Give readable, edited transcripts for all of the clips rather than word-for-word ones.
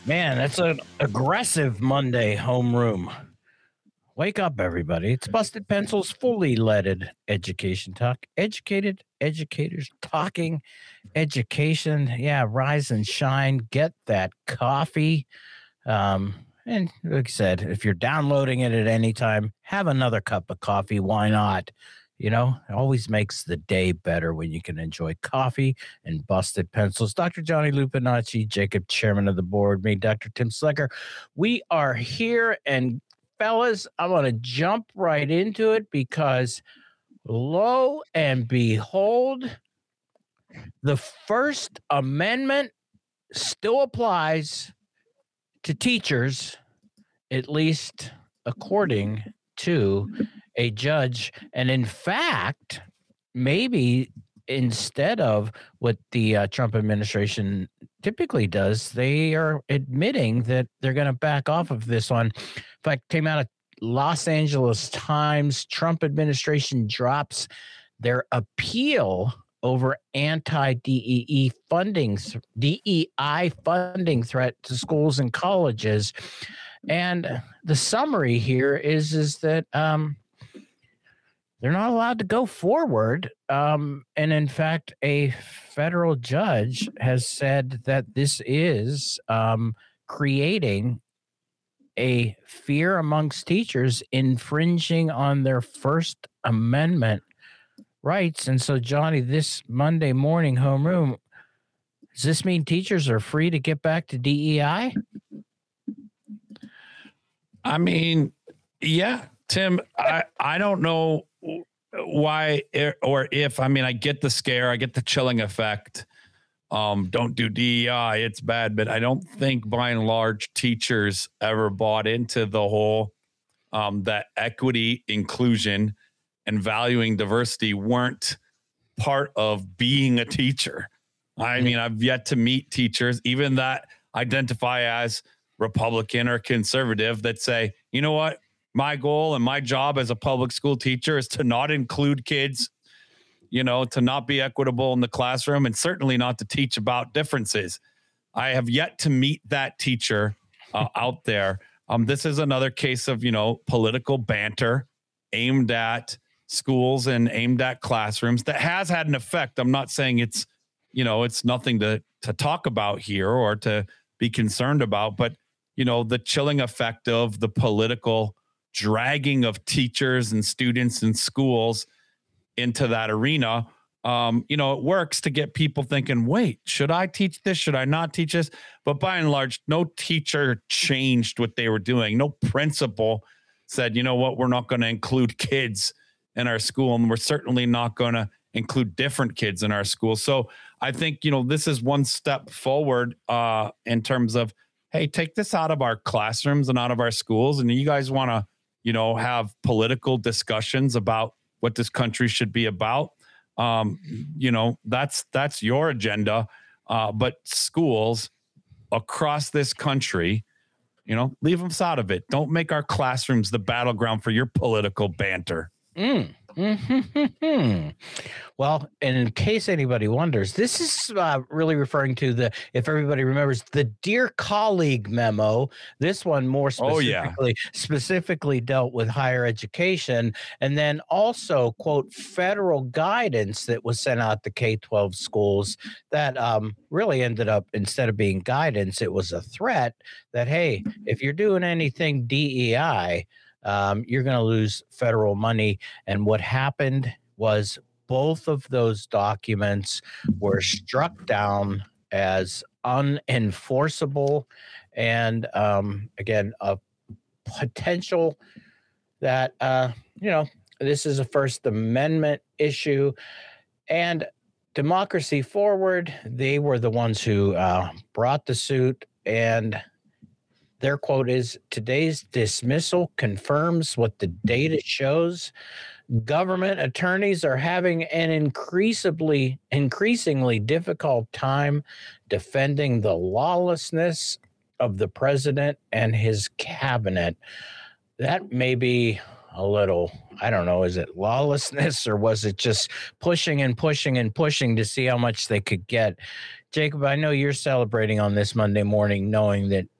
Man, that's an aggressive Monday homeroom. Wake up, everybody. It's Busted Pencil's fully leaded education talk. Educated educators talking education. Yeah, rise and shine. Get that coffee. And like I said, if you're downloading it at any time, have another cup of coffee. Why not? You know, it always makes the day better when you can enjoy coffee and Busted Pencils. Dr. Johnny Lupinacci, Jacob, chairman of the board, me, Dr. Tim Slicker. We are here, and fellas, I want to jump right into it because lo and behold, the First Amendment still applies to teachers, at least according to a judge. And in fact, maybe instead of what the Trump administration typically does, they are admitting that they're going to back off of this one. In fact, came out of Los Angeles Times, Trump administration drops their appeal over anti-DEI funding threat to schools and colleges. And the summary here is that they're not allowed to go forward. And in fact, a federal judge has said that this is creating a fear amongst teachers, infringing on their First Amendment rights. And so, Johnny, this Monday morning homeroom, does this mean teachers are free to get back to DEI? I mean, yeah, Tim, I don't know why or if. I mean, I get the scare, I get the chilling effect. Don't do DEI, it's bad. But I don't think by and large teachers ever bought into the whole that equity, inclusion, and valuing diversity weren't part of being a teacher. I mean, I've yet to meet teachers, even that identify as Republican or conservative, that say, you know what, my goal and my job as a public school teacher is to not include kids, you know, to not be equitable in the classroom, and certainly not to teach about differences. I have yet to meet that teacher out there. This is another case of, you know, political banter aimed at schools and aimed at classrooms that has had an effect. I'm not saying it's, you know, it's nothing to talk about here or to be concerned about, but, you know, the chilling effect of the political dragging of teachers and students and schools into that arena. You know, it works to get people thinking, wait, should I teach this? Should I not teach this? But by and large, no teacher changed what they were doing. No principal said, you know what, we're not going to include kids in our school, and we're certainly not going to include different kids in our school. So I think, you know, this is one step forward in terms of, hey, take this out of our classrooms and out of our schools. And you guys want to, you know, have political discussions about what this country should be about. You know, that's your agenda. But schools across this country, you know, leave them out of it. Don't make our classrooms the battleground for your political banter. Well, and in case anybody wonders, this is really referring to the, if everybody remembers, the Dear Colleague memo. This one more specifically dealt with higher education, and then also, quote, federal guidance that was sent out to K-12 schools that really ended up, instead of being guidance, it was a threat that, hey, if you're doing anything DEI, you're going to lose federal money. And what happened was both of those documents were struck down as unenforceable. And again, a potential that, you know, this is a First Amendment issue. And Democracy Forward, they were the ones who brought the suit, and their quote is, today's dismissal confirms what the data shows. Government attorneys are having an increasingly difficult time defending the lawlessness of the president and his cabinet. That may be a little, I don't know, is it lawlessness or was it just pushing and pushing and pushing to see how much they could get? Jacob, I know you're celebrating on this Monday morning knowing that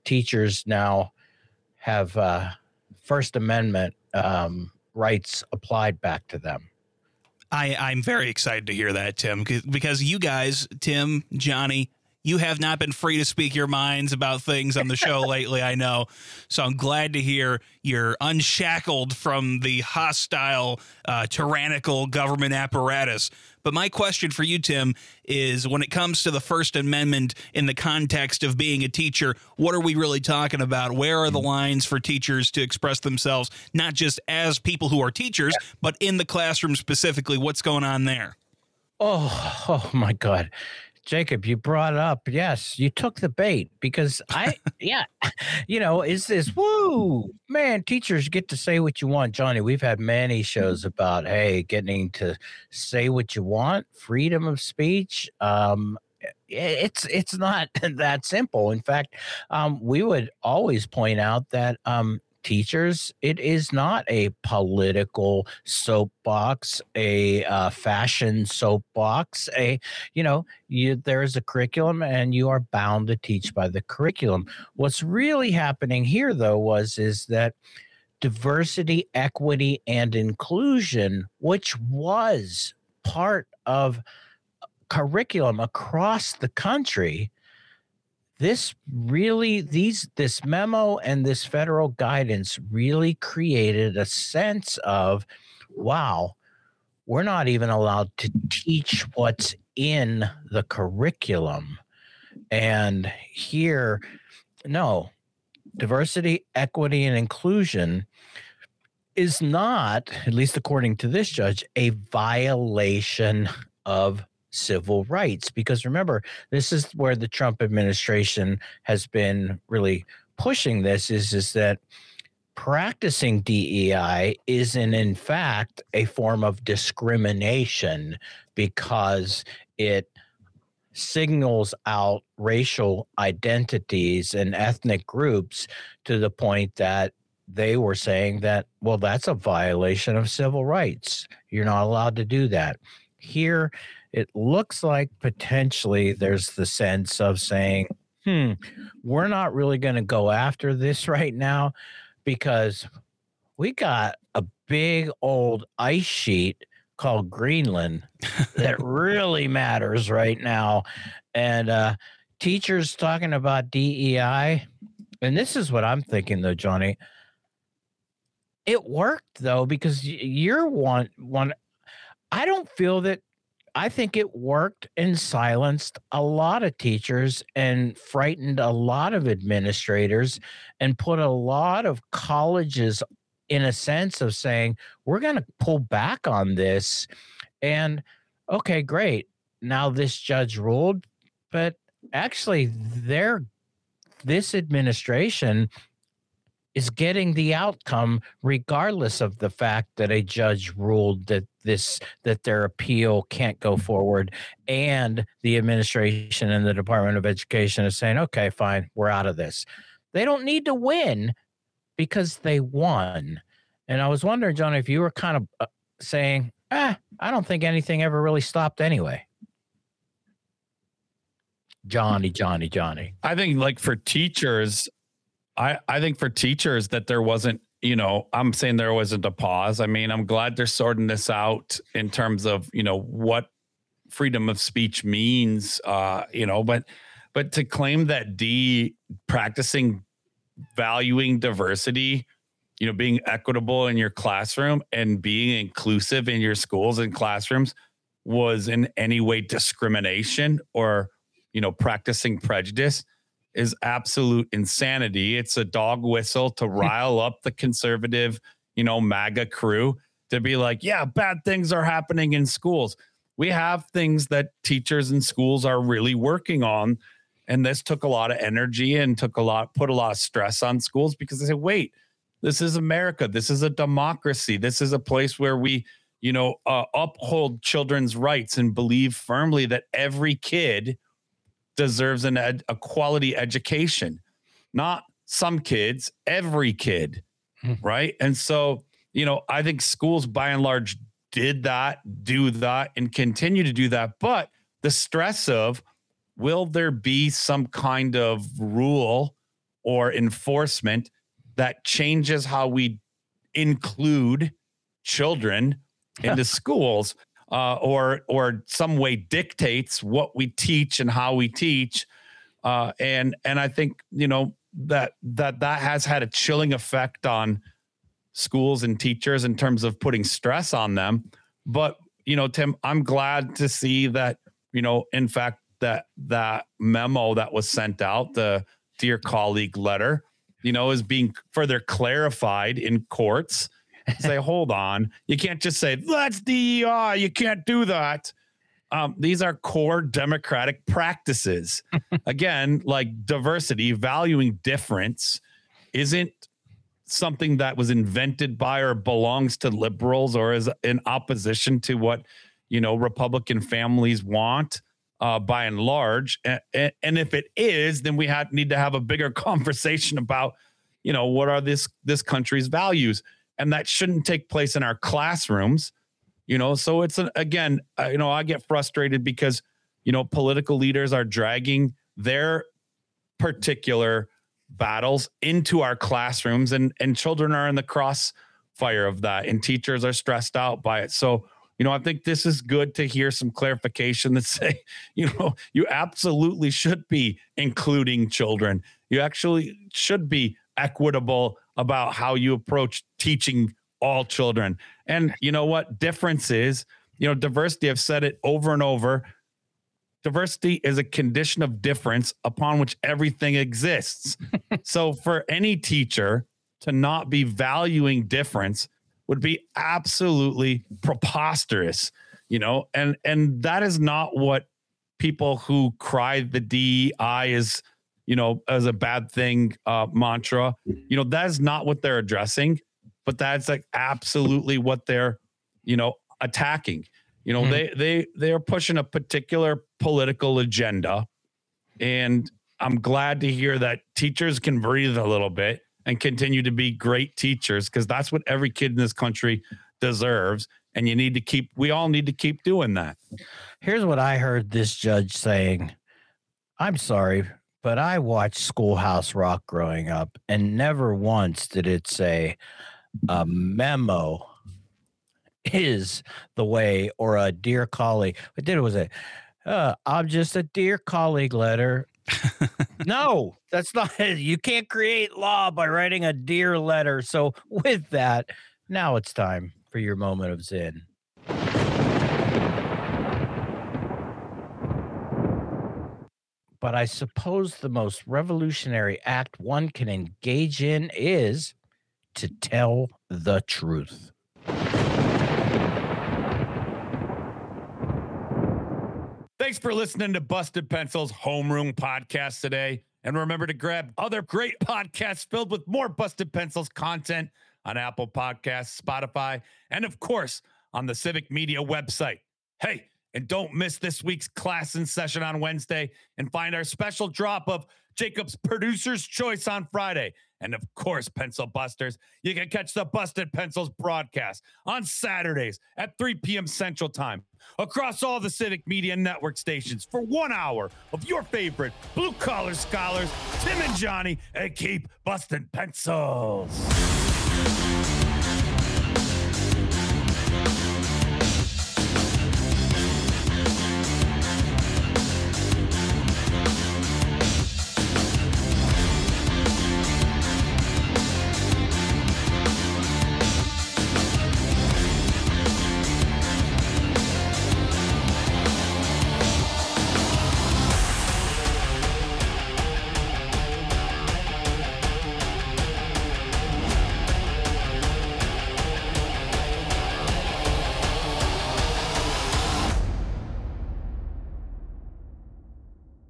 teachers now have First Amendment rights applied back to them. I'm very excited to hear that, Tim, because you guys, Tim, Johnny, you have not been free to speak your minds about things on the show lately, I know. So I'm glad to hear you're unshackled from the hostile, tyrannical government apparatus. But my question for you, Tim, is when it comes to the First Amendment in the context of being a teacher, what are we really talking about? Where are the lines for teachers to express themselves, not just as people who are teachers, but in the classroom specifically? What's going on there? Oh my God. Jacob, you brought up, yes, you took the bait because is this, woo, man, teachers get to say what you want. Johnny, we've had many shows about, hey, getting to say what you want, freedom of speech. It's not that simple. In fact, we would always point out that teachers, it is not a political soapbox, a fashion soapbox. There is a curriculum, and you are bound to teach by the curriculum. What's really happening here, though, is that diversity, equity, and inclusion, which was part curriculum across the country. This memo and this federal guidance really created a sense of, wow, we're not even allowed to teach what's in the curriculum. And here, no, diversity, equity, and inclusion is not, at least according to this judge, a violation of civil rights. Because remember, this is where the Trump administration has been really pushing this, is that practicing DEI is in fact a form of discrimination because it signals out racial identities and ethnic groups to the point that they were saying that, well, that's a violation of civil rights. You're not allowed to do that. Here, it looks like potentially there's the sense of saying, we're not really going to go after this right now because we got a big old ice sheet called Greenland that really matters right now. And teachers talking about DEI, and this is what I'm thinking, though, Johnny. It worked, though, because you're one. I don't feel that. I think it worked and silenced a lot of teachers and frightened a lot of administrators and put a lot of colleges in a sense of saying, we're going to pull back on this. And okay, great. Now this judge ruled, but actually this administration is getting the outcome regardless of the fact that a judge ruled that their appeal can't go forward, and the administration and the Department of Education is saying, okay, fine, we're out of this. They don't need to win because they won. And I was wondering, John, if you were kind of saying, I don't think anything ever really stopped anyway. Johnny. I think like for teachers, I think for teachers that there wasn't, I'm saying there wasn't a pause. I mean, I'm glad they're sorting this out in terms of, what freedom of speech means, but to claim that practicing valuing diversity, being equitable in your classroom and being inclusive in your schools and classrooms was in any way discrimination or, practicing prejudice is absolute insanity. It's a dog whistle to rile up the conservative, MAGA crew to be like, yeah, bad things are happening in schools. We have things that teachers and schools are really working on. And this took a lot of energy and put a lot of stress on schools because they said, wait, this is America. This is a democracy. This is a place where we, uphold children's rights and believe firmly that every kid deserves a quality education, not some kids, every kid. Right. And so, I think schools by and large do that, and continue to do that. But the stress of, will there be some kind of rule or enforcement that changes how we include children into schools, or some way dictates what we teach and how we teach. And I think, that has had a chilling effect on schools and teachers in terms of putting stress on them. But, Tim, I'm glad to see that, in fact, that memo that was sent out, the Dear Colleague letter, is being further clarified in courts. Say, hold on, you can't just say, that's DEI, you can't do that. These are core democratic practices. Again, like diversity, valuing difference isn't something that was invented by or belongs to liberals or is in opposition to what, Republican families want. By and large, and if it is, then we need to have a bigger conversation about, what are this country's values, and that shouldn't take place in our classrooms, So it's again, I get frustrated because, political leaders are dragging their particular battles into our classrooms, and children are in the crossfire of that, and teachers are stressed out by it. So, I think this is good to hear some clarification that say, you absolutely should be including children. You actually should be equitable about how you approach teaching all children. And you know what? Difference is, diversity, I've said it over and over. Diversity is a condition of difference upon which everything exists. So for any teacher to not be valuing difference would be absolutely preposterous, and that is not what people who cry the DEI is, as a bad thing, mantra, that is not what they're addressing, but that's like absolutely what they're, attacking. They're pushing a particular political agenda, and I'm glad to hear that teachers can breathe a little bit and continue to be great teachers, because that's what every kid in this country deserves. And we all need to keep doing that. Here's what I heard this judge saying. I'm sorry, but I watched Schoolhouse Rock growing up, and never once did it say a memo is the way, or a dear colleague. What did it was I'm just a dear colleague letter. No, that's not it. You can't create law by writing a dear letter. So with that, now it's time for your moment of Zen. But I suppose the most revolutionary act one can engage in is to tell the truth. Thanks for listening to Busted Pencil's Homeroom podcast today. And remember to grab other great podcasts filled with more Busted Pencils content on Apple Podcasts, Spotify, and of course, on the Civic Media website. Hey, and don't miss this week's class in session on Wednesday, and find our special drop of Jacob's Producer's Choice on Friday. And of course, Pencil Busters, you can catch the Busted Pencils broadcast on Saturdays at 3 p.m. Central Time across all the Civic Media Network stations for 1 hour of your favorite blue-collar scholars, Tim and Johnny, and keep busting pencils.